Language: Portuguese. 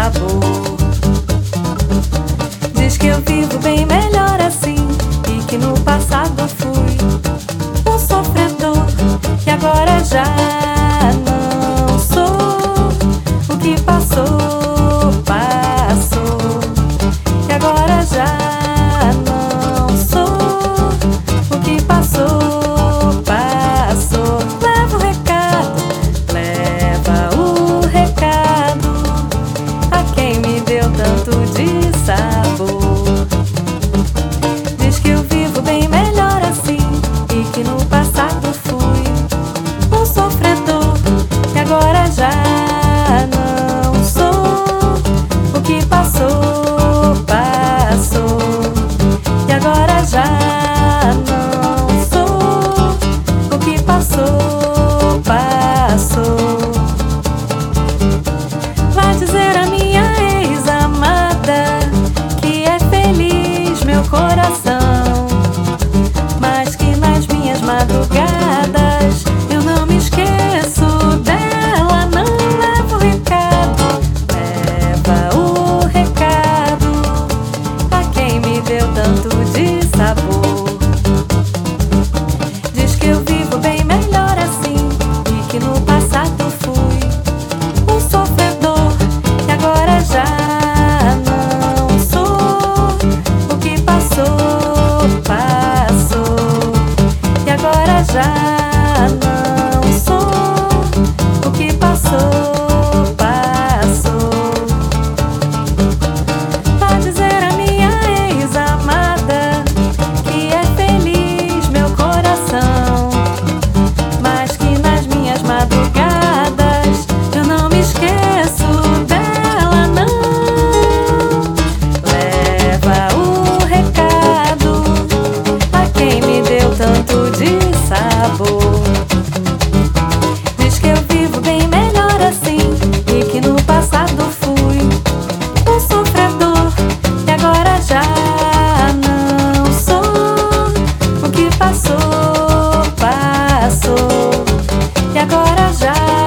sabor. Diz que eu vivo bem melhor assim, e que no passado fui um sofredor, que agora já não sou. O que passou, passou, que agora já não sou. O que passou, passou. Leva o recado, leva o recado a quem me deu tanto de sabor. Diz que eu vivo bem melhor assim, e que no passado fui um sofredor, que agora já não sou. O que passou, passou, que agora já não sou. O que passou, passou. Vai dizer a minha ex-amada que é feliz meu coração, mas que nas minhas madrugadas eu não me esqueço dela. Não. Leva o recado, leva o recado a quem me deu tanto de sabor. Diz que eu vivo bem melhor assim, e que no passado fui um sofredor, que agora já não sou. O que passou, passou, que agora já não sou. O que passou, passou. Vai dizer a minha ex-amada que é feliz meu coração, mas que nas minhas madrugadas eu não me esqueço dela. Não. Leva o recado a quem me deu tanto de sabor. Diz que eu vivo bem melhor assim, e que no passado fui um sofredor, que agora já não sou. O que passou, passou, que agora já